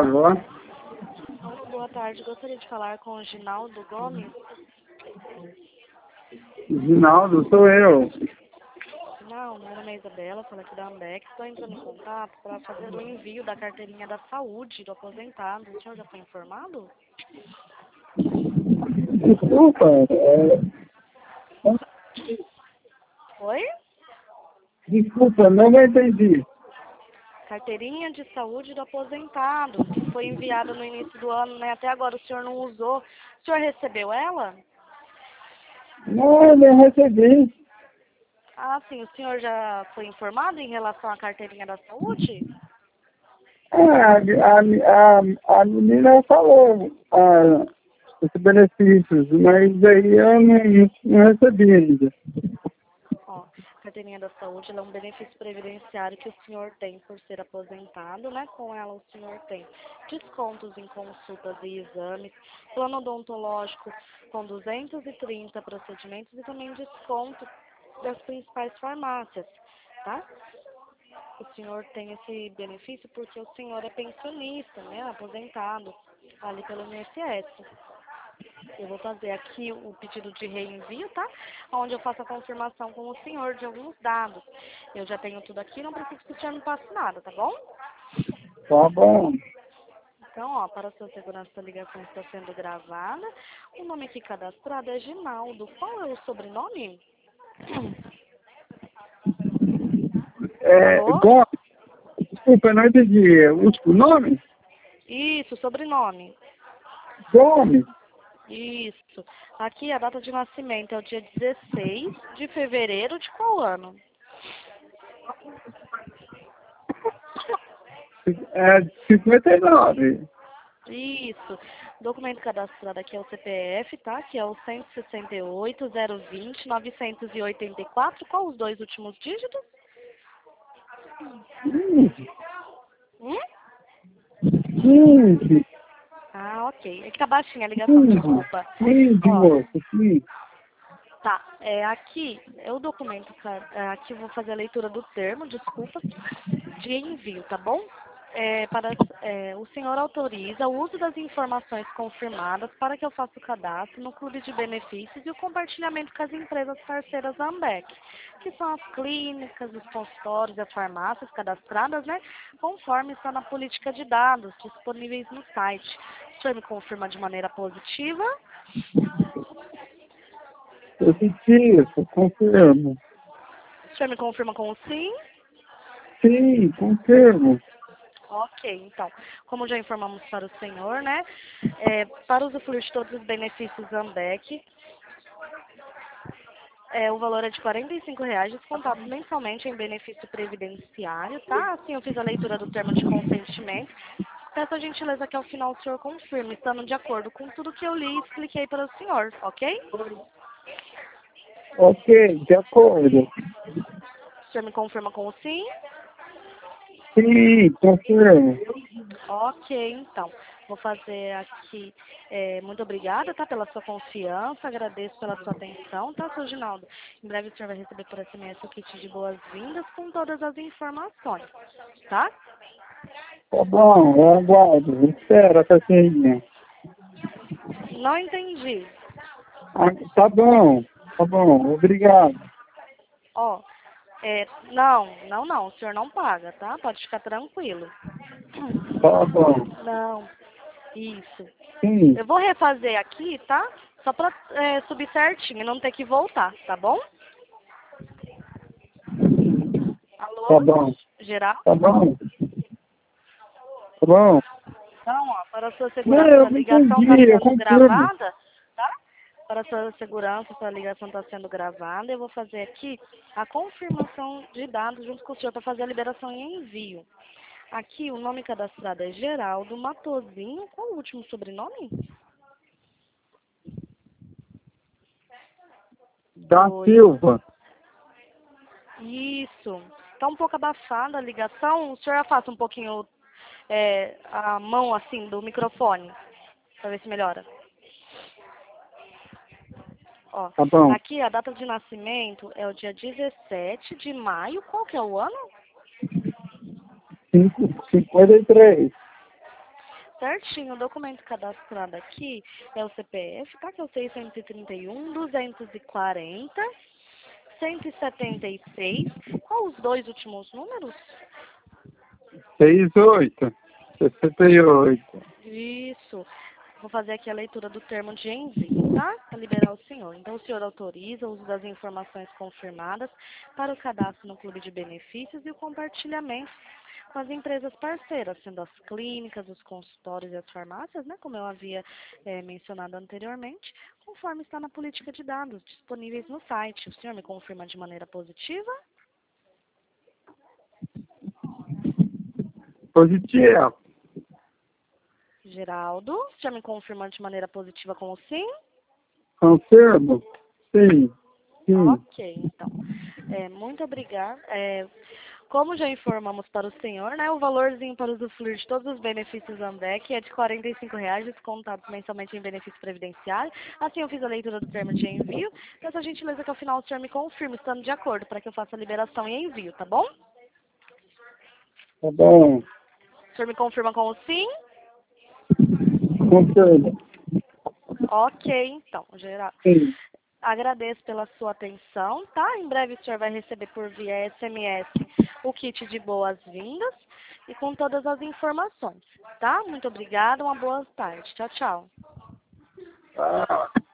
Alô? Boa tarde, gostaria de falar com o Ginaldo Gomes. Ginaldo, sou eu. Não, meu nome é Isabela, falo aqui da Ambeck. Estou entrando em contato para fazer o envio da carteirinha da saúde do aposentado. O senhor já foi informado? Desculpa, Oi? desculpa, não entendi. Carteirinha de saúde do aposentado, que foi enviada no início do ano, né? Até agora o senhor não usou. O senhor recebeu ela? Não, não recebi. Ah, sim. O senhor já foi informado em relação à carteirinha da saúde? A menina falou os benefícios, mas aí eu não recebi ainda. Ó, a carteirinha da saúde ela é um benefício previdenciário que o senhor tem por ser aposentado, né? Com ela o senhor tem descontos em consultas e exames, plano odontológico com 230 procedimentos e também desconto das principais farmácias, tá? O senhor tem esse benefício porque o senhor é pensionista, né? Aposentado ali pelo INSS. Eu vou fazer aqui o pedido de reenvio, tá? Onde eu faço a confirmação com o senhor de alguns dados. Eu já tenho tudo aqui, não preciso que o senhor me passe nada, tá bom? Tá bom. Então, ó, para a sua segurança, a ligação está sendo gravada. O nome aqui cadastrado é Ginaldo. Qual é o sobrenome? Alô? Gomes, desculpa, eu não entendi. O nome? Isso, sobrenome. Gomes. Isso. Aqui a data de nascimento é o dia 16 de fevereiro de qual ano? É 59. Isso. Documento cadastrado aqui é o CPF, tá? Que é o 168-020-984. Qual os dois últimos dígitos? 15. Hum? 15. Ah, ok. É que tá baixinha a ligação, 15. desculpa. 15, Ó, moço. 15. tá. Aqui é o documento, aqui eu vou fazer a leitura do termo, desculpa, de envio, tá bom? O senhor autoriza o uso das informações confirmadas para que eu faça o cadastro no clube de benefícios e o compartilhamento com as empresas parceiras da Ambeck, que são as clínicas, os consultórios e as farmácias cadastradas, né? Conforme está na política de dados disponíveis no site. O senhor me confirma de maneira positiva? Positivo, confirmo. O senhor me confirma com o sim? Sim, confirmo. Ok, então, como já informamos para o senhor, né, para usufruir de todos os benefícios Ambeck, o valor é de R$ 45, descontados mensalmente em benefício previdenciário, tá? Assim, eu fiz a leitura do termo de consentimento. Peço a gentileza que ao final o senhor confirme, estando de acordo com tudo que eu li e expliquei para o senhor, ok? Ok, de acordo. O senhor me confirma com o sim? Sim, confirmo. Ok, então. Vou fazer aqui. Muito obrigada, tá? Pela sua confiança. Agradeço pela sua atenção, tá, seu Ginaldo? Em breve o senhor vai receber por SMS o kit de boas-vindas com todas as informações, tá? Tá bom, eu aguardo. Espera, Catarina. Não entendi. Tá bom, tá bom. Obrigado. Ó, não. O senhor não paga, tá? Pode ficar tranquilo. Tá bom. Não, isso. Sim, Eu vou refazer aqui, tá? Só pra subir certinho e não ter que voltar, tá bom? tá Alô? bom. Geral? Tá bom. Tá bom. Então, ó, para a sua Não, segurança, eu a não ligação está entendi, eu sendo confirmo. gravada, tá? Para a sua segurança, sua ligação está sendo gravada. Eu vou fazer aqui a confirmação de dados junto com o senhor para fazer a liberação e envio. Aqui, o nome cadastrado é Geraldo Matozinho. Qual o último sobrenome? Da Oi. Silva. Isso. Está um pouco abafada a ligação. O senhor afasta um pouquinho a mão, assim, do microfone, para ver se melhora. Ó, Tá bom. aqui a data de nascimento é o dia 17 de maio. Qual que é o ano? 53. certinho. O documento cadastrado aqui é o CPF, tá? Que é o 631-240. 176. Qual os dois últimos números? 68. Isso. Vou fazer aqui a leitura do termo de envio, tá? Para liberar o senhor. Então, o senhor autoriza o uso das informações confirmadas para o cadastro no Clube de Benefícios e o compartilhamento com as empresas parceiras, sendo as clínicas, os consultórios e as farmácias, né? Como eu havia mencionado anteriormente, conforme está na política de dados disponíveis no site. O senhor me confirma de maneira positiva? Positivo. Geraldo, já me confirma de maneira positiva com o sim? Confirmo. Sim. Sim. Ok, então. Muito obrigada. Como já informamos para o senhor, né, o valorzinho para usufruir de todos os benefícios Ambev é de R$ 45,00, descontados mensalmente em benefício previdenciário. Assim, eu fiz a leitura do termo de envio. Peço gentileza que ao final o senhor me confirme, estando de acordo, para que eu faça a liberação e envio, tá bom? Tá bom. O senhor me confirma com o sim? Confirmo. Ok, então, geral. Sim. Agradeço pela sua atenção, tá? Em breve o senhor vai receber por via SMS o kit de boas-vindas e com todas as informações, tá? Muito obrigada, uma boa tarde. Tchau, tchau. Ah.